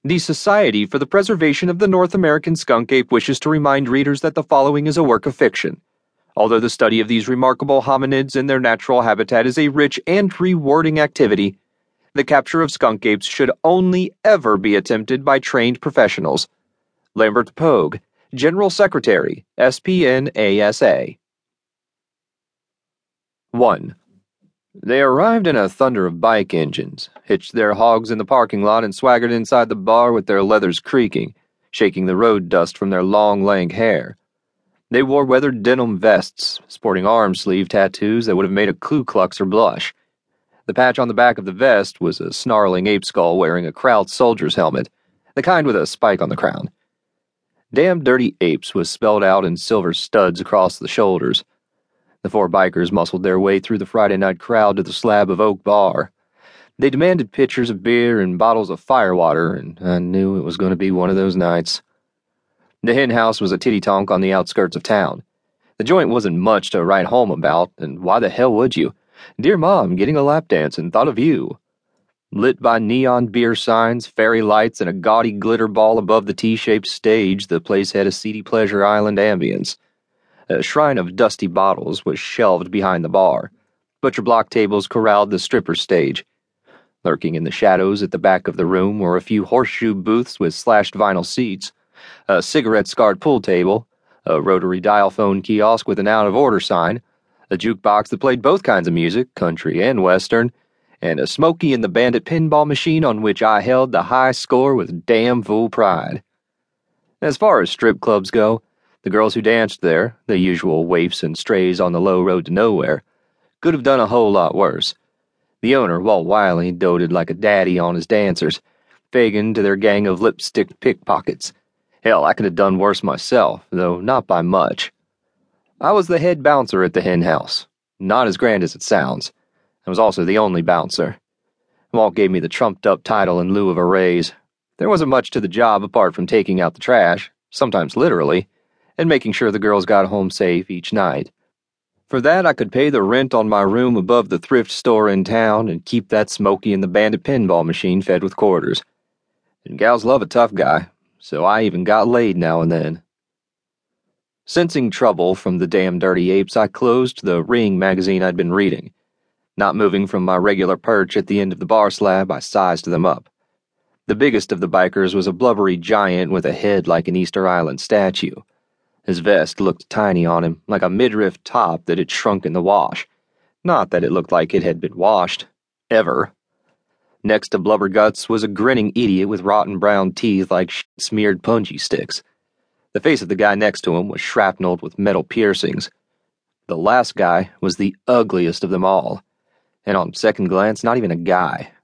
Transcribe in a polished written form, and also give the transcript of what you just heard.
The Society for the Preservation of the North American Skunk Ape wishes to remind readers that the following is a work of fiction. Although the study of these remarkable hominids in their natural habitat is a rich and rewarding activity, the capture of skunk apes should only ever be attempted by trained professionals. Lambert Pogue, General Secretary, SPNASA. 1. They arrived in a thunder of bike engines, hitched their hogs in the parking lot, and swaggered inside the bar with their leathers creaking, shaking the road dust from their long, lank hair. They wore weathered denim vests, sporting arm sleeve tattoos that would have made a Ku Kluxer blush. The patch on the back of the vest was a snarling ape skull wearing a Kraut soldier's helmet, the kind with a spike on the crown. Damn Dirty Apes was spelled out in silver studs across the shoulders. The four bikers muscled their way through the Friday night crowd to the slab of oak bar. They demanded pitchers of beer and bottles of firewater, and I knew it was going to be one of those nights. The hen house was a titty-tonk on the outskirts of town. The joint wasn't much to write home about, and why the hell would you? Dear Mom, getting a lap dance and thought of you. Lit by neon beer signs, fairy lights, and a gaudy glitter ball above the T-shaped stage, the place had a seedy Pleasure Island ambience. A shrine of dusty bottles was shelved behind the bar. Butcher block tables corralled the stripper stage. Lurking in the shadows at the back of the room were a few horseshoe booths with slashed vinyl seats, a cigarette-scarred pool table, a rotary dial phone kiosk with an out-of-order sign, a jukebox that played both kinds of music, country and western, and a Smokey and the Bandit pinball machine on which I held the high score with damn full pride. As far as strip clubs go, the girls who danced there, the usual waifs and strays on the low road to nowhere, could have done a whole lot worse. The owner, Walt Wiley, doted like a daddy on his dancers, Fagin to their gang of lipstick pickpockets. Hell, I could have done worse myself, though not by much. I was the head bouncer at the hen house. Not as grand as it sounds. I was also the only bouncer. Walt gave me the trumped-up title in lieu of a raise. There wasn't much to the job apart from taking out the trash, sometimes literally, and making sure the girls got home safe each night. For that, I could pay the rent on my room above the thrift store in town and keep that Smokey and the Bandit pinball machine fed with quarters. And gals love a tough guy, so I even got laid now and then. Sensing trouble from the damn Dirty Apes, I closed the Ring magazine I'd been reading. Not moving from my regular perch at the end of the bar slab, I sized them up. The biggest of the bikers was a blubbery giant with a head like an Easter Island statue. His vest looked tiny on him, like a midriff top that had shrunk in the wash. Not that it looked like it had been washed. Ever. Next to Blubberguts was a grinning idiot with rotten brown teeth like smeared punji sticks. The face of the guy next to him was shrapnelled with metal piercings. The last guy was the ugliest of them all. And on second glance, not even a guy.